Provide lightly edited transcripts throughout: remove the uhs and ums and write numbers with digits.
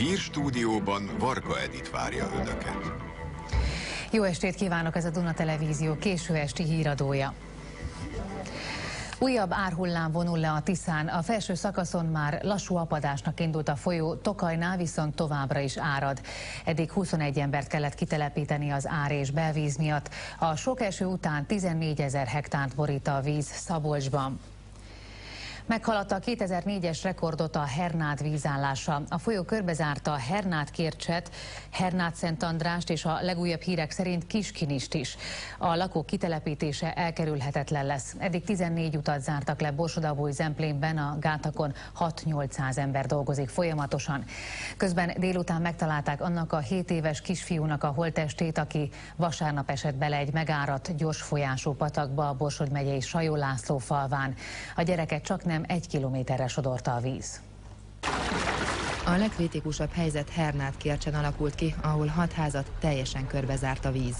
hírstúdióban Varga Edit várja Önöket. Jó estét kívánok, ez a Duna Televízió késő esti híradója. Újabb árhullám vonul le a Tiszán, a felső szakaszon már lassú apadásnak indult a folyó, Tokajnál viszont továbbra is árad. Eddig 21 embert kellett kitelepíteni az ár és belvíz miatt. A sok eső után 14 000 hektárt borít a víz Szabolcsban. Meghaladta a 2004-es rekordot a Hernád vízállása. A folyó körbezárta a Hernád-Kércset, Hernád-Szentandrást és a legújabb hírek szerint Kiskinist is. A lakók kitelepítése elkerülhetetlen lesz. Eddig 14 utat zártak le Borsod-Abaúj-Zemplénben, a gátakon 6-800 ember dolgozik folyamatosan. Közben délután megtalálták annak a 7 éves kisfiúnak a holttestét, aki vasárnap esett bele egy megáradt, gyors folyású patakba a Borsod megyei Sajó-László falván. A gyereket csaknem 1 kilométerre sodorta a víz. A legkritikusabb helyzet Hernád-Kércsen alakult ki, ahol 6 házat teljesen körbezárt a víz.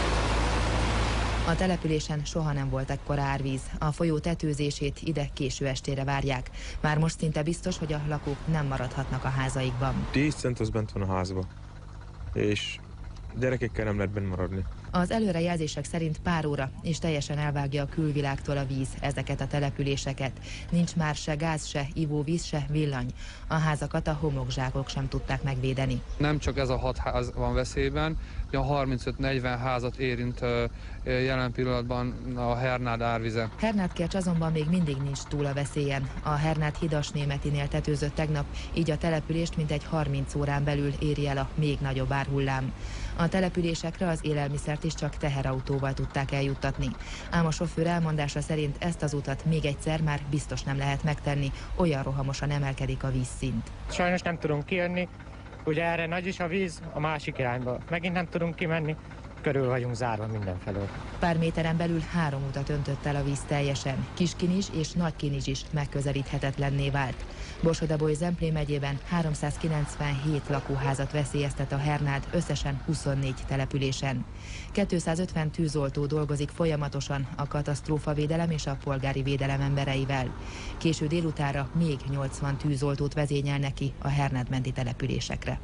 A településen soha nem volt ekkora árvíz. A folyó tetőzését ide késő estére várják. Már most szinte biztos, hogy a lakók nem maradhatnak a házaikban. 10 cent az bent van a házba, és gyerekekkel nem lehet bent maradni. Az előrejelzések szerint pár óra, és teljesen elvágja a külvilágtól a víz ezeket a településeket. Nincs már se gáz, se ivóvíz, se villany. A házakat a homlokzsákok sem tudták megvédeni. Nem csak ez a 6 ház van veszélyben, a 35-40 házat érint jelen pillanatban a Hernád árvize. Hernád-Kércs azonban még mindig nincs túl a veszélyen. A Hernád Hidas-Németinél tetőzött tegnap, így a települést mintegy 30 órán belül éri el a még nagyobb árhullám. A településekre az élelmiszert is csak teherautóval tudták eljuttatni. Ám a sofőr elmondása szerint ezt az utat még egyszer már biztos nem lehet megtenni, olyan rohamosan emelkedik a vízszint. Sajnos nem tudunk kijönni, ugye erre nagy is a víz, a másik irányba megint nem tudunk kimenni, körül vagyunk zárva mindenfelől. Pár méteren belül 3 utat öntött el a víz teljesen. Kiskinizs és Nagykinizs is megközelíthetetlenné vált. Borsod-Abaúj-Zemplén megyében 397 lakóházat veszélyeztet a Hernád, összesen 24 településen. 250 tűzoltó dolgozik folyamatosan a katasztrófavédelem és a polgári védelem embereivel. Késő délutánra még 80 tűzoltót vezényelnek ki a Hernád menti településekre.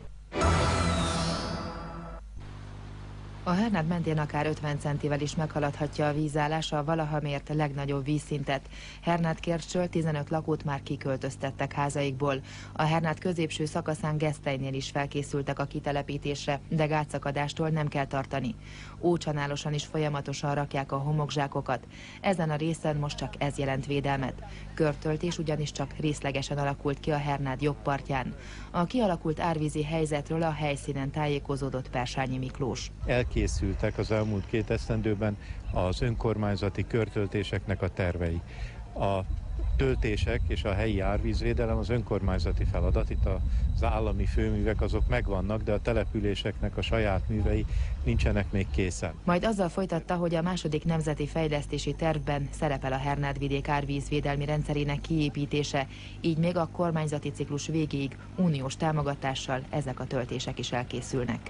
A Hernád mentén akár 50 centivel is meghaladhatja a vízállás a valaha mért legnagyobb vízszintet. Hernád-Kércsről 15 lakót már kiköltöztettek házaikból. A Hernád középső szakaszán Gesztenynél is felkészültek a kitelepítésre, de gátszakadástól nem kell tartani. Ócsanálosan is folyamatosan rakják a homlokzsákokat. Ezen a részen most csak ez jelent védelmet. Körtöltés ugyanis csak részlegesen alakult ki a Hernád jobb partján. A kialakult árvízi helyzetről a helyszínen tájékozódott Persányi Miklós. Elkészültek az elmúlt 2 esztendőben az önkormányzati körtöltéseknek a tervei. A töltések és a helyi árvízvédelem az önkormányzati feladat, itt az állami főművek azok megvannak, de a településeknek a saját művei nincsenek még készen. Majd azzal folytatta, hogy a második nemzeti fejlesztési tervben szerepel a Hernád vidék árvízvédelmi rendszerének kiépítése, így még a kormányzati ciklus végéig uniós támogatással ezek a töltések is elkészülnek.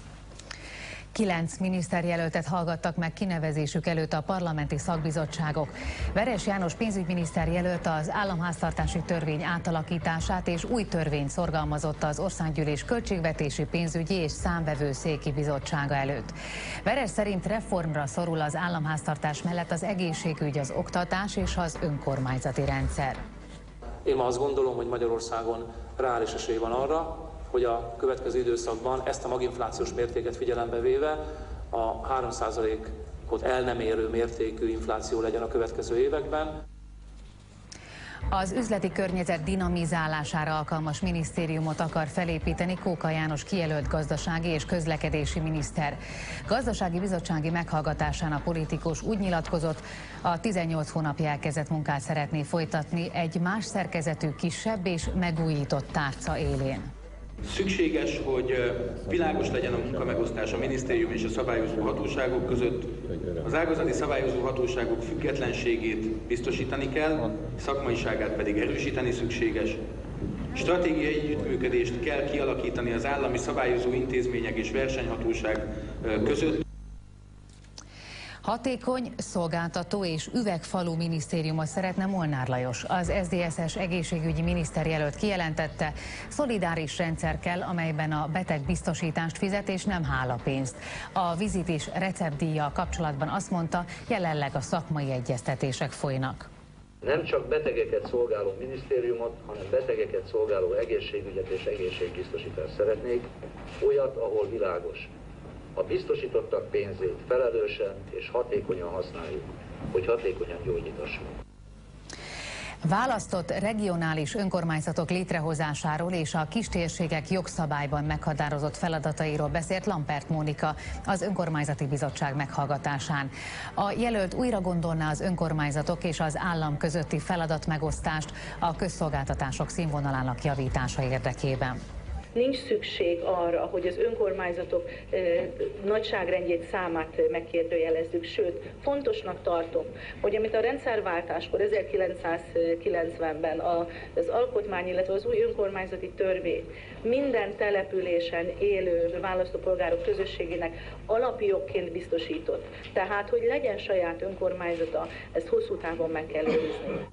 9 miniszterjelöltet hallgattak meg kinevezésük előtt a parlamenti szakbizottságok. Veres János pénzügyminiszter jelölt az államháztartási törvény átalakítását és új törvényt szorgalmazott az Országgyűlés Költségvetési, Pénzügyi és Számvevőszéki Bizottsága előtt. Veres szerint reformra szorul az államháztartás mellett az egészségügy, az oktatás és az önkormányzati rendszer. Én ma azt gondolom, hogy Magyarországon reális esély van arra, hogy a következő időszakban ezt a maginflációs mértéket figyelembe véve a 3%-ot el nem érő mértékű infláció legyen a következő években. Az üzleti környezet dinamizálására alkalmas minisztériumot akar felépíteni Kóka János kijelölt gazdasági és közlekedési miniszter. Gazdasági bizottsági meghallgatásán a politikus úgy nyilatkozott, a 18 hónapja elkezdett munkát szeretné folytatni egy más szerkezetű, kisebb és megújított tárca élén. Szükséges, hogy világos legyen a munkamegosztás a minisztérium és a szabályozó hatóságok között. Az ágazati szabályozó hatóságok függetlenségét biztosítani kell, szakmaiságát pedig erősíteni szükséges. Stratégiai együttműködést kell kialakítani az állami szabályozó intézmények és versenyhatóság között. Hatékony, szolgáltató és üvegfalú minisztériumot szeretne Molnár Lajos. Az SZDSZ-es egészségügyi miniszterjelölt kijelentette, szolidáris rendszer kell, amelyben a beteg biztosítást fizet és nem hálapénzt. A vizitis receptdíjjal kapcsolatban azt mondta, jelenleg a szakmai egyeztetések folynak. Nem csak betegeket szolgáló minisztériumot, hanem betegeket szolgáló egészségügyet és egészségbiztosítást szeretnék, olyat, ahol világos. A biztosítottak pénzét felelősen és hatékonyan használjuk, hogy hatékonyan gyógyítassunk. Választott regionális önkormányzatok létrehozásáról és a kistérségek jogszabályban meghatározott feladatairól beszélt Lampert Mónika az önkormányzati bizottság meghallgatásán. A jelölt újra gondolná az önkormányzatok és az állam közötti feladatmegosztást a közszolgáltatások színvonalának javítása érdekében. Nincs szükség arra, hogy az önkormányzatok nagyságrendjét, számát megkérdőjelezzük, sőt, fontosnak tartom, hogy amit a rendszerváltáskor 1990-ben az alkotmány, illetve az új önkormányzati törvény minden településen élő választópolgárok közösségének alapjogként biztosított. Tehát, hogy legyen saját önkormányzata, ezt hosszú távon meg kell őrizni.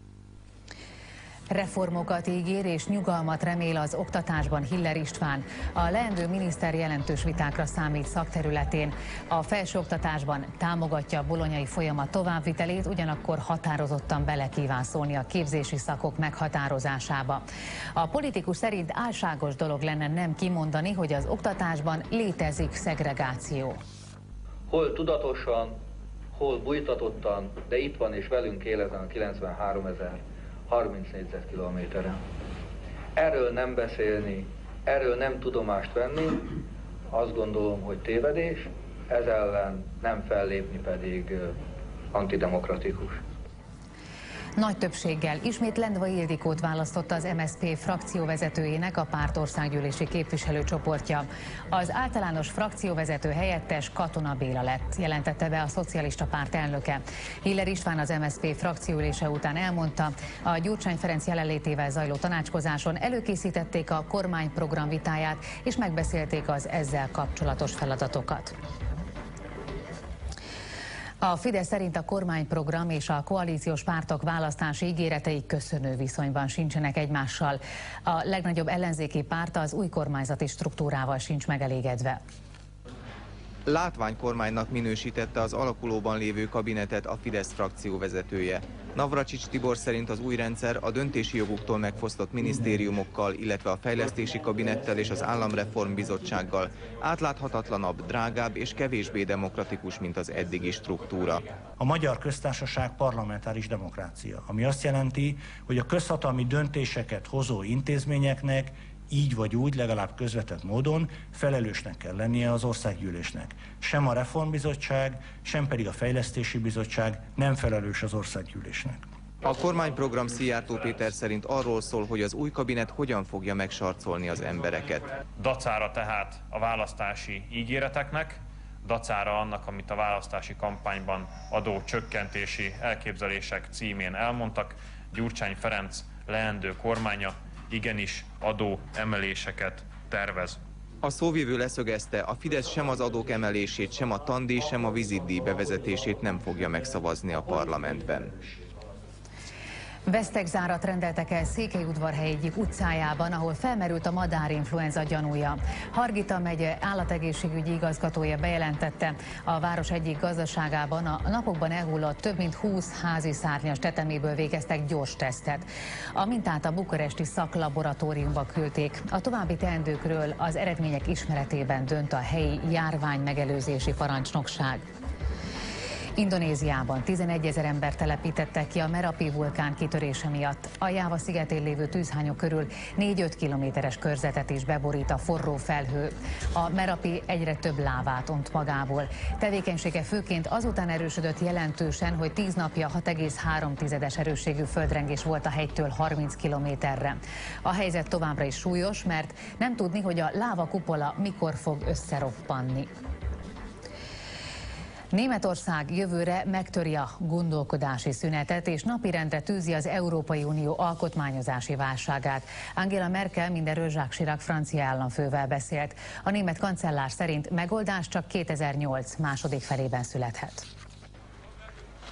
Reformokat ígér és nyugalmat remél az oktatásban Hiller István. A leendő miniszter jelentős vitákra számít szakterületén. A felsőoktatásban támogatja a bolonyai folyamat továbbvitelét, ugyanakkor határozottan bele kíván szólni a képzési szakok meghatározásába. A politikus szerint álságos dolog lenne nem kimondani, hogy az oktatásban létezik szegregáció. Hol tudatosan, hol bújtatottan, de itt van és velünk él ezen a 93 030 négyzetkilométeren. Erről nem beszélni, erről nem tudomást venni, azt gondolom, hogy tévedés, ez ellen nem fellépni pedig antidemokratikus. Nagy többséggel ismét Lendvai Ildikót választotta az MSZP frakcióvezetőjének a párt országgyűlési képviselőcsoportja. Az általános frakcióvezető helyettes Katona Béla lett, jelentette be a Szocialista Párt elnöke. Hiller István az MSZP frakcióülése után elmondta, a Gyurcsány Ferenc jelenlétével zajló tanácskozáson előkészítették a kormányprogram vitáját és megbeszélték az ezzel kapcsolatos feladatokat. A Fidesz szerint a kormányprogram és a koalíciós pártok választási ígéretei köszönő viszonyban sincsenek egymással. A legnagyobb ellenzéki párt az új kormányzati struktúrával sincs megelégedve. Látványkormánynak minősítette az alakulóban lévő kabinetet a Fidesz frakció vezetője. Navracsics Tibor szerint az új rendszer a döntési joguktól megfosztott minisztériumokkal, illetve a fejlesztési kabinettel és az államreformbizottsággal átláthatatlanabb, drágább és kevésbé demokratikus, mint az eddigi struktúra. A Magyar Köztársaság parlamentáris demokrácia, ami azt jelenti, hogy a közhatalmi döntéseket hozó intézményeknek így vagy úgy, legalább közvetett módon felelősnek kell lennie az országgyűlésnek. Sem a Reformbizottság, sem pedig a Fejlesztési Bizottság nem felelős az országgyűlésnek. A kormányprogram Szijjártó Péter szerint arról szól, hogy az új kabinet hogyan fogja megsarcolni az embereket. Dacára tehát a választási ígéreteknek, dacára annak, amit a választási kampányban adó csökkentési elképzelések címén elmondtak, Gyurcsány Ferenc leendő kormánya igenis adó emeléseket tervez. A szóvivő leszögezte, a Fidesz sem az adók emelését, sem a tandíj, sem a vizitdíj bevezetését nem fogja megszavazni a parlamentben. Vesztegzárat rendeltek el Székelyudvarhely egyik utcájában, ahol felmerült a madárinfluenza gyanúja. Hargita megye állategészségügyi igazgatója bejelentette, a város egyik gazdaságában a napokban elhullott több mint 20 házi szárnyas teteméből végeztek gyors tesztet. A mintát a bukaresti szaklaboratóriumba küldték. A további teendőkről az eredmények ismeretében dönt a helyi járványmegelőzési parancsnokság. Indonéziában 11 000 ember telepítettek ki a Merapi vulkán kitörése miatt. A Jáva szigetén lévő tűzhányok körül 4-5 kilométeres körzetet is beborít a forró felhő. A Merapi egyre több lávát ont magából. Tevékenysége főként azután erősödött jelentősen, hogy 10 napja 6,3-es erősségű földrengés volt a hegytől 30 kilométerre. A helyzet továbbra is súlyos, mert nem tudni, hogy a lávakupola mikor fog összeroppanni. Németország jövőre megtöri a gondolkodási szünetet és napirendre tűzi az Európai Unió alkotmányozási válságát. Angela Merkel mindenről Jacques Chirac francia államfővel beszélt. A német kancellár szerint megoldás csak 2008 második felében születhet.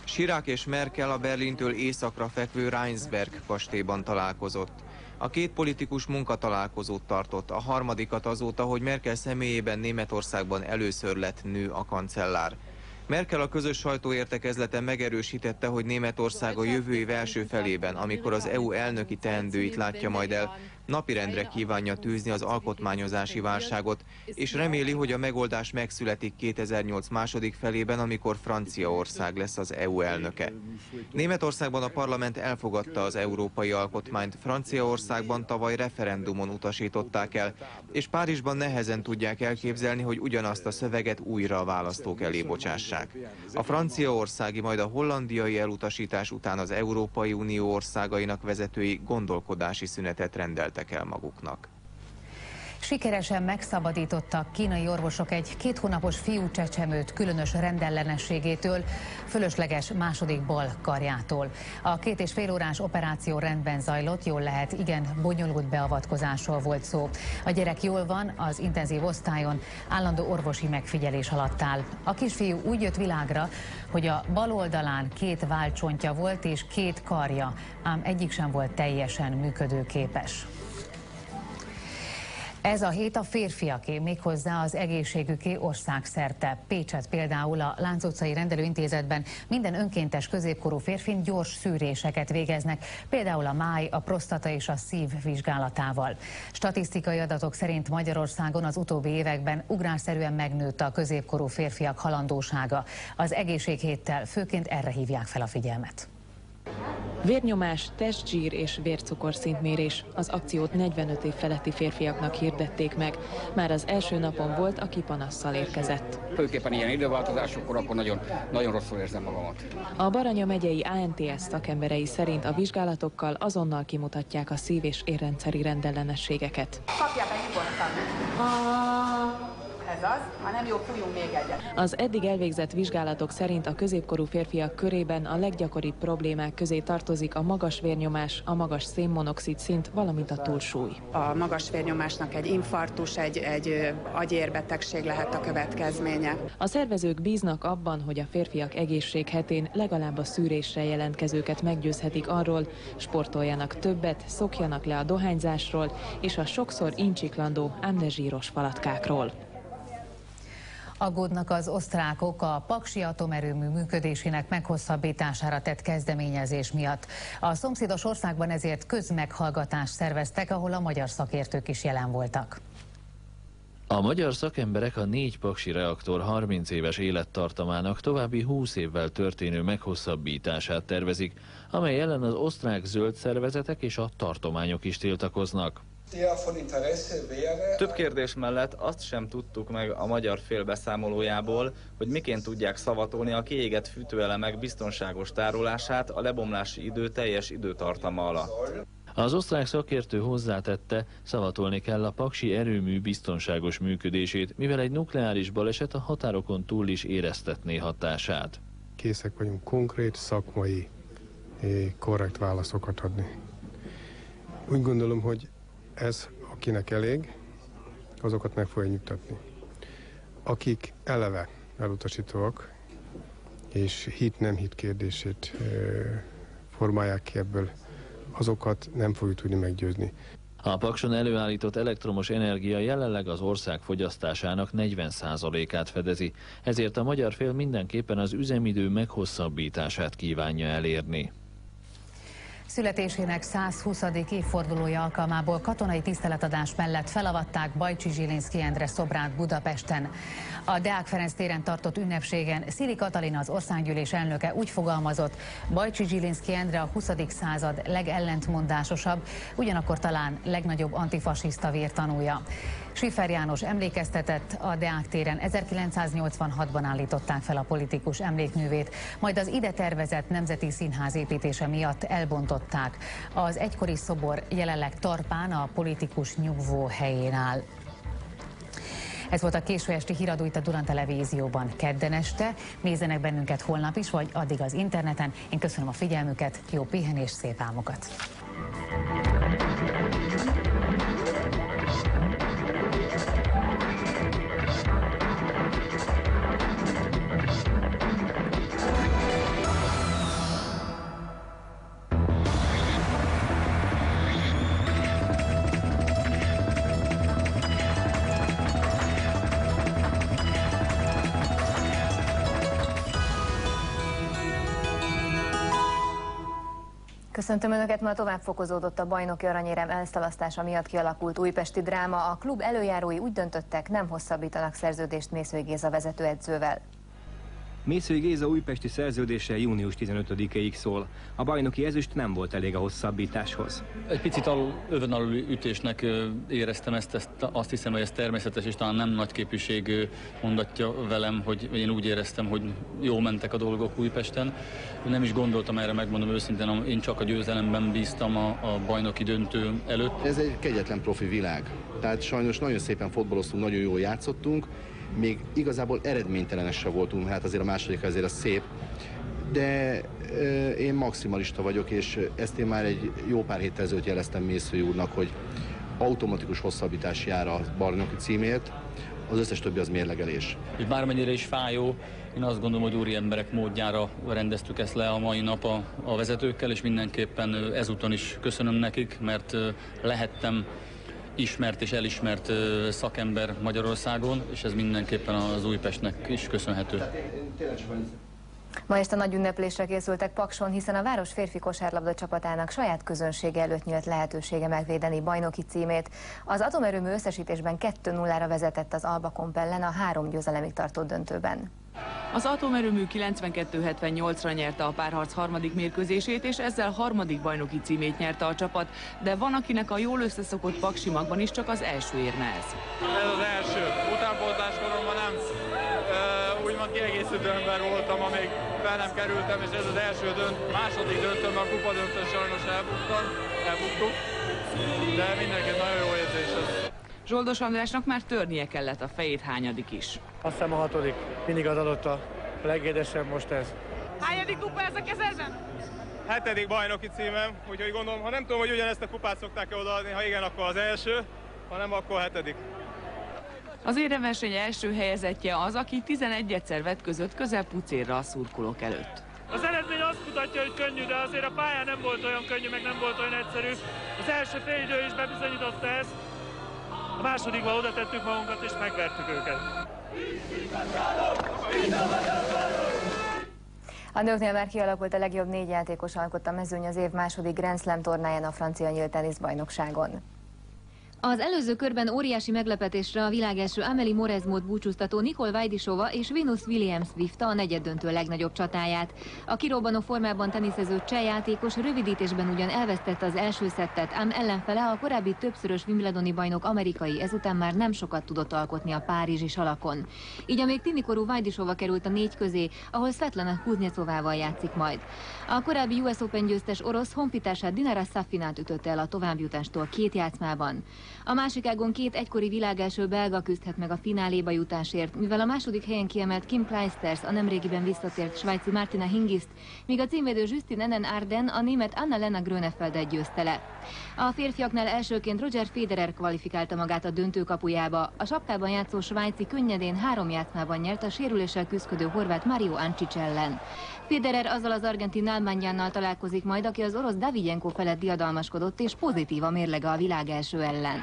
Chirac és Merkel a Berlintől északra fekvő Rheinsberg kastélyban találkozott. A két politikus munkatalálkozót tartott, a harmadikat azóta, hogy Merkel személyében Németországban először lett nő a kancellár. Merkel a közös sajtóértekezleten megerősítette, hogy Németország a jövő év első felében, amikor az EU elnöki teendőit látja majd el, napirendre kívánja tűzni az alkotmányozási válságot, és reméli, hogy a megoldás megszületik 2008 második felében, amikor Franciaország lesz az EU elnöke. Németországban a parlament elfogadta az európai alkotmányt, Franciaországban tavaly referendumon utasították el, és Párizsban nehezen tudják elképzelni, hogy ugyanazt a szöveget újra a választók elé bocsássák. A franciaországi, majd a hollandiai elutasítás után az Európai Unió országainak vezetői gondolkodási szünetet rendeltek el maguknak. Sikeresen megszabadítottak kínai orvosok egy 2 hónapos fiú csecsemőt különös rendellenességétől, fölösleges második bal karjától. A 2,5 órás operáció rendben zajlott, jól lehet, igen bonyolult beavatkozásról volt szó. A gyerek jól van, az intenzív osztályon állandó orvosi megfigyelés alatt áll. A kisfiú úgy jött világra, hogy a bal oldalán 2 vállcsontja volt és 2 karja, ám egyik sem volt teljesen működőképes. Ez a hét a férfiaké, méghozzá az egészségüké országszerte. Pécset például a Lánc utcai rendelőintézetben minden önkéntes középkorú férfin gyors szűréseket végeznek, például a máj, a prostata és a szív vizsgálatával. Statisztikai adatok szerint Magyarországon az utóbbi években ugrásszerűen megnőtt a középkorú férfiak halandósága. Az egészséghéttel főként erre hívják fel a figyelmet. Vérnyomás, testzsír és vércukorszintmérés. Az akciót 45 év feletti férfiaknak hirdették meg. Már az első napon volt, aki panasszal érkezett. Főképpen ilyen időváltozásokkor akkor nagyon rosszul érzem magamat. A Baranya megyei ANTS szakemberei szerint a vizsgálatokkal azonnal kimutatják a szív- és érrendszeri rendellenességeket. Kapják egy nyugodtan. Ez az, ha nem jó, fújjunk még egyet. Az eddig elvégzett vizsgálatok szerint a középkorú férfiak körében a leggyakoribb problémák közé tartozik a magas vérnyomás, a magas szénmonoxid szint, valamint a túlsúly. A magas vérnyomásnak egy infarktus, egy agyérbetegség lehet a következménye. A szervezők bíznak abban, hogy a férfiak egészséghetén legalább a szűrésre jelentkezőket meggyőzhetik arról, sportoljanak többet, szokjanak le a dohányzásról és a sokszor incsiklandó, ám ne zsíros falatkákról. Aggódnak az osztrákok a paksi atomerőmű működésének meghosszabbítására tett kezdeményezés miatt. A szomszédos országban ezért közmeghallgatást szerveztek, ahol a magyar szakértők is jelen voltak. A magyar szakemberek a 4 paksi reaktor 30 éves élettartamának további 20 évvel történő meghosszabbítását tervezik, amely ellen az osztrák zöld szervezetek és a tartományok is tiltakoznak. Több kérdés mellett azt sem tudtuk meg a magyar fél beszámolójából, hogy miként tudják szavatolni a kiégett fűtőelemek biztonságos tárolását a lebomlási idő teljes időtartama alatt. Az osztrák szakértő hozzátette, szavatolni kell a paksi erőmű biztonságos működését, mivel egy nukleáris baleset a határokon túl is éreztetné hatását. Készek vagyunk konkrét, szakmai, korrekt válaszokat adni. Úgy gondolom, hogy ez, akinek elég, azokat meg fogja nyugtatni. Akik eleve elutasítóak, és hit-nem hit kérdését formálják ki ebből, azokat nem fogjuk tudni meggyőzni. A Pakson előállított elektromos energia jelenleg az ország fogyasztásának 40%-át fedezi, ezért a magyar fél mindenképpen az üzemidő meghosszabbítását kívánja elérni. Születésének 120. évfordulója alkalmából katonai tiszteletadás mellett felavatták Bajcsy Zsilinszky Endre szobrát Budapesten. A Deák Ferenc téren tartott ünnepségen Szili Katalin, az országgyűlés elnöke úgy fogalmazott, Bajcsy Zsilinszky Endre a 20. század legellentmondásosabb, ugyanakkor talán legnagyobb antifasiszta vértanúja. Schiffer János emlékeztetett, a Deák téren 1986-ban állították fel a politikus emlékművét, majd az ide tervezett Nemzeti Színház építése miatt elbontották. Az egykori szobor jelenleg Tarpán, a politikus nyugvó helyén áll. Ez volt a késő esti híradó itt a Duna Televízióban kedden este. Nézzenek bennünket holnap is, vagy addig az interneten. Én köszönöm a figyelmüket, jó pihenés, szép álmokat! Köszöntöm Önöket, ma tovább fokozódott a bajnoki aranyérem elszalasztása miatt kialakult újpesti dráma. A klub előjárói úgy döntöttek, nem hosszabbítanak szerződést Mészői Géza vezetőedzővel. Mészői Géza újpesti szerződése június 15-ig szól. A bajnoki ezüst nem volt elég a hosszabbításhoz. Egy picit övön aluli ütésnek éreztem ezt, azt hiszem, hogy ez természetes, és talán nem nagy képűség mondatja velem, hogy én úgy éreztem, hogy jó mentek a dolgok Újpesten. Nem is gondoltam erre, megmondom őszintén, én csak a győzelemben bíztam a bajnoki döntő előtt. Ez egy kegyetlen profi világ, tehát sajnos nagyon szépen fotbaloztunk, nagyon jól játszottunk, még igazából eredménytelenes se voltunk, hát azért a második azért az szép, de én maximalista vagyok, és ezt én már egy jó pár héttel ezelőtt jeleztem Mészői úrnak, hogy automatikus hosszabbítás jár a bajnoki címért, az összes többi az mérlegelés. És bármennyire is fájó, én azt gondolom, hogy úri emberek módjára rendeztük ezt le a mai nap a vezetőkkel, és mindenképpen ezúton is köszönöm nekik, mert lehettem ismert és elismert szakember Magyarországon, és ez mindenképpen az Újpestnek is köszönhető. Ma este nagy ünneplésre készültek Pakson, hiszen a város férfi kosárlabda csapatának saját közönsége előtt nyílt lehetősége megvédeni bajnoki címét. Az atomerőmű összesítésben 2-0-ra vezetett az Albacomp ellen a 3 győzelemig tartó döntőben. Az atomerőmű 92-78-ra nyerte a párharc harmadik mérkőzését, és ezzel harmadik bajnoki címét nyerte a csapat, de van, akinek a jól összeszokott Paksi Magban is csak az első érme ez. Ez az első. Utánpótláskoromban nem úgymond kiegészítő ember voltam, amíg fel nem kerültem, és ez az első második döntőm, a kupa döntő sajnos elbuktuk, de mindenki nagyon jó érzés ez. Zsoldos Andrásnak már törnie kellett a fejét, hányadik is. Azt hiszem a 6. Mindig az adott a legédesebb most ez. Hányadik kupa ez a kezedben? 7. bajnoki címem, úgyhogy gondolom, ha nem tudom, hogy ugyanezt a kupát szokták-e odaadni, ha igen, akkor az első, ha nem, akkor 7. Az éremverseny első helyezettje az, aki 11-szer vetközött közel pucérra a szurkolók előtt. Az eredmény azt mutatja, hogy könnyű, de azért a pályán nem volt olyan könnyű, meg nem volt olyan egyszerű. Az első félidő is bebizonyította ezt. A másodikban oda tettük magunkat, és megvertük őket. A nőknél már kialakult a legjobb 4 játékos alkott a mezőny az év második Grand Slam tornáján a francia nyílt teniszbajnokságon. Az előző körben óriási meglepetésre a világelső Amélie Mauresmot búcsúztató Nicole Vajdisova és Venus Williams vívta a negyeddöntő legnagyobb csatáját. A kirobbanó formában teniszező cseh játékos rövidítésben ugyan elvesztette az első szettet, ám ellenfele a korábbi többszörös Wimbledoni bajnok amerikai ezután már nem sokat tudott alkotni a párizsi salakon. Így a még tinikorú Vajdisova került a 4 közé, ahol Svetlana Kuznecovával játszik majd. A korábbi US Open győztes orosz honfitársát Dinara Safinát ütötte el a továbbjutástól 2 játszmában. A másik ágon 2 egykori világelső belga küzdhet meg a fináléba jutásért, mivel a második helyen kiemelt Kim Clijsters a nemrégiben visszatért svájci Martina Hingist, míg a címvédő Justin Enen Arden a német Anna-Lena Grönefeldet győzte le. A férfiaknál elsőként Roger Federer kvalifikálta magát a döntőkapujába. A sapkában játszó svájci könnyedén 3 játszmában nyert a sérüléssel küzdködő horvát Mario Ancic ellen. Federer azzal az argentin Nalbandiannal találkozik majd, aki az orosz Davidenko felett diadalmaskodott, és pozitív a mérlege a világelső ellen.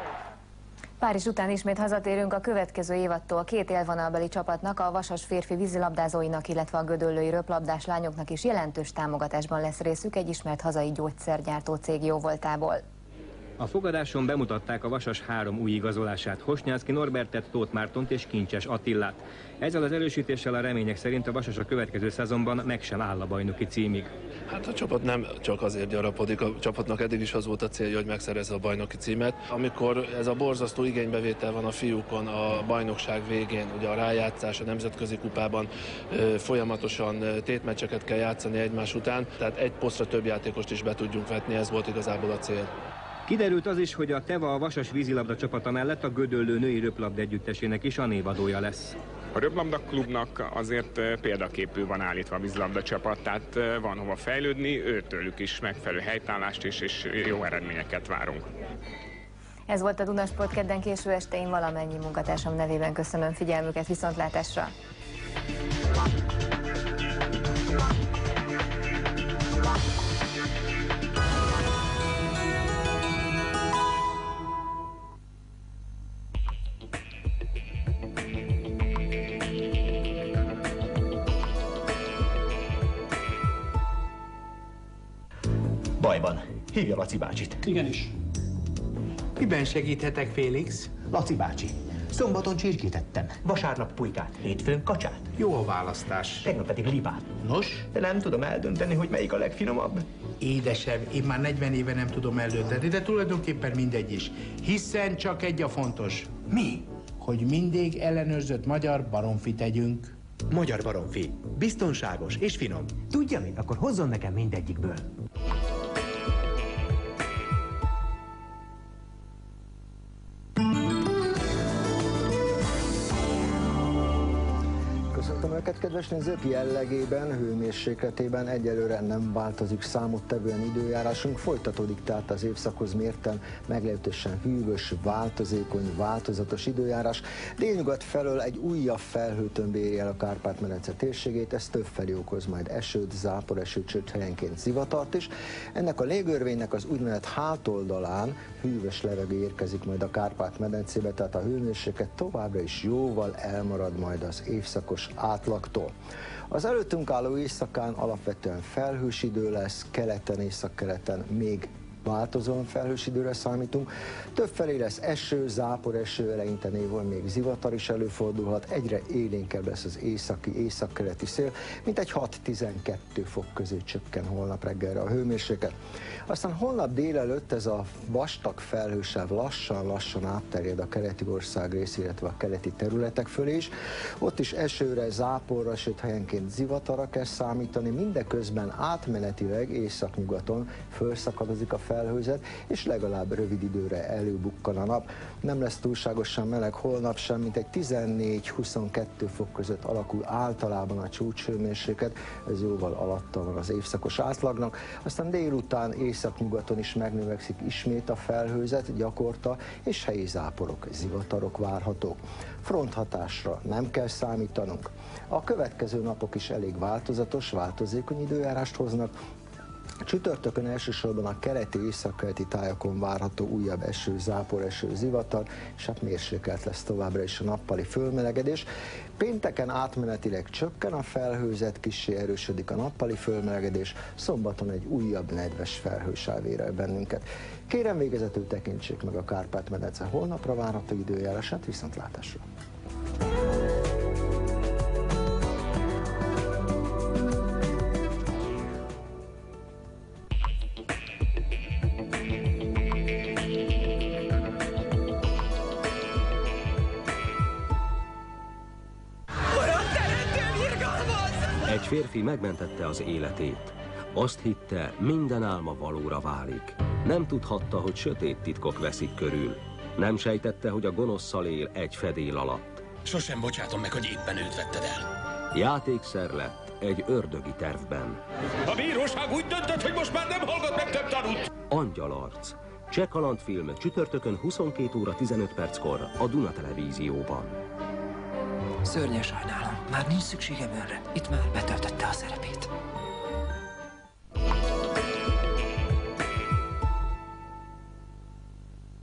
Párizs után ismét hazatérünk a következő évadtól. 2 élvonalbeli csapatnak, a vasas férfi vízilabdázóinak, illetve a gödöllői röplabdás lányoknak is jelentős támogatásban lesz részük egy ismert hazai gyógyszergyártó cég jóvoltából. A fogadáson bemutatták a Vasas 3 új igazolását, Hosnyánszky Norbertet, Tóth Mártont és Kincses Attilát. Ezzel az erősítéssel a remények szerint a Vasas a következő szezonban meg sem áll a bajnoki címig. Hát a csapat nem csak azért gyarapodik, a csapatnak eddig is az volt a célja, hogy megszerezze a bajnoki címet. Amikor ez a borzasztó igénybevétel van a fiúkon a bajnokság végén, ugye a rájátszás a nemzetközi kupában folyamatosan tétmeccseket kell játszani egymás után, tehát egy posztra több játékost is be tudjunk vetni, ez volt igazából a cél. Kiderült az is, hogy a Teva a Vasas vízilabda csapata mellett a Gödöllő női röplabda együttesének is a névadója lesz. A röplabda klubnak azért példaképül van állítva a vízilabda csapat, tehát van hova fejlődni, őtőlük is megfelelő helytállást és jó eredményeket várunk. Ez volt a Dunasport kedden késő este, én valamennyi munkatársam nevében köszönöm figyelmüket, viszontlátásra! Hívja Laci bácsit. Igenis. Miben segíthetek, Félix? Laci bácsi, szombaton csirkét ettem, vasárnap pulykát, hétfőn kacsát. Jó a választás. Tegnap pedig lipát. Nos? De nem tudom eldönteni, hogy melyik a legfinomabb. Édesem, én már 40 éve nem tudom eldönteni, de tulajdonképpen mindegy is. Hiszen csak egy a fontos. Mi? Hogy mindig ellenőrzött magyar baromfi tegyünk. Magyar baromfi. Biztonságos és finom. Tudja mit? Akkor hozzon nekem mindegyikből. Köszöntöm Önöket, kedves nézők! Jellegében, hőmérsékletében egyelőre nem változik számottevően időjárásunk, folytatódik tehát az évszakhoz mérten meglehetősen hűvös, változékony, változatos időjárás. Délnyugat felől egy újabb felhőtömb éri el a Kárpát-medence térségét, ez többfelé okoz majd esőt, záporesőt, sőt helyenként zivatart is. Ennek a légörvénynek az úgynevezett hátoldalán hűvös levegő érkezik majd a Kárpát-medencébe, tehát a hőmérséklet továbbra is jóval elmarad majd az évszakos átlagtól. Az előttünk álló éjszakán alapvetően felhős idő lesz, keleten, északkeleten még változóan felhős időre számítunk. Többfelé lesz eső, záporeső, eleinte névvel még zivatar is előfordulhat, egyre élénkebb lesz az északi, északkeleti szél, mintegy 6-12 fok közé csökken holnap reggelre a hőmérséklet. Aztán holnap délelőtt ez a vastag felhősáv lassan átterjed a keleti ország rész, illetve a keleti területek fölé is. Ott is esőre, záporra, sőt helyenként zivatarra kell számítani, mindeközben átmenetileg északnyugaton fölszakadozik a felhőzet, és legalább rövid időre előbukkan a nap. Nem lesz túlságosan meleg holnap sem, mintegy 14-22 fok között alakul általában a csúcshőmérséklet, ez jóval alatta van az évszakos átlagnak. Aztán délután északnyugaton is megnövekszik ismét a felhőzet gyakorta, és helyi záporok, zivatarok várhatók. Fronthatásra nem kell számítanunk. A következő napok is elég változatos, változékony időjárást hoznak. Csütörtökön elsősorban a keleti, északkeleti tájakon várható újabb eső, záporeső, zivatar, és hát mérsékelt lesz továbbra is a nappali fölmelegedés. Pénteken átmenetileg csökken a felhőzet, kissé erősödik a nappali fölmelegedés, szombaton egy újabb nedves felhősáv ér el bennünket. Kérem végezetül tekintsék meg a Kárpát-medence holnapra várható időjárását, viszontlátásra! Egy férfi megmentette az életét. Azt hitte, minden álma valóra válik. Nem tudhatta, hogy sötét titkok veszik körül. Nem sejtette, hogy a gonoszszal él egy fedél alatt. Sosem bocsátom meg, hogy éppen őt vetted el. Játékszer lett egy ördögi tervben. A bíróság úgy döntött, hogy most már nem hallgat meg több tanút. Angyalarc. Cseh kalandfilm csütörtökön 22 óra 15 perckor a Duna Televízióban. Szörnyen sajnálom, már nincs szükségem önre. Itt már betöltötte a szerepét.